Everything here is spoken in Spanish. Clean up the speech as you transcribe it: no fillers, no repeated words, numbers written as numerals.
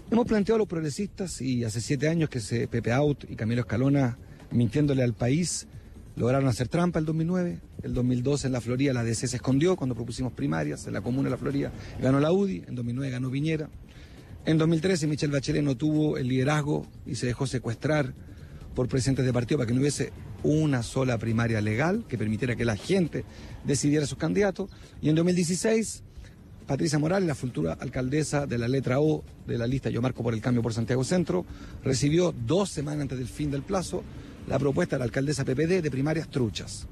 Hemos planteado a los progresistas, y hace 7 años que Pepe Out y Camilo Escalona, mintiéndole al país, lograron hacer trampa el 2009, el 2012 en la Florida la DC se escondió cuando propusimos primarias, en la comuna de la Florida ganó la UDI, en 2009 ganó Piñera, en 2013 Michelle Bachelet no tuvo el liderazgo y se dejó secuestrar por presidentes de partido para que no hubiese una sola primaria legal que permitiera que la gente decidiera sus candidatos, y en 2016 Patricia Morales, la futura alcaldesa de la letra O de la lista Yo Marco por el Cambio por Santiago Centro, recibió 2 semanas antes del fin del plazo la propuesta de la alcaldesa PPD de primarias truchas.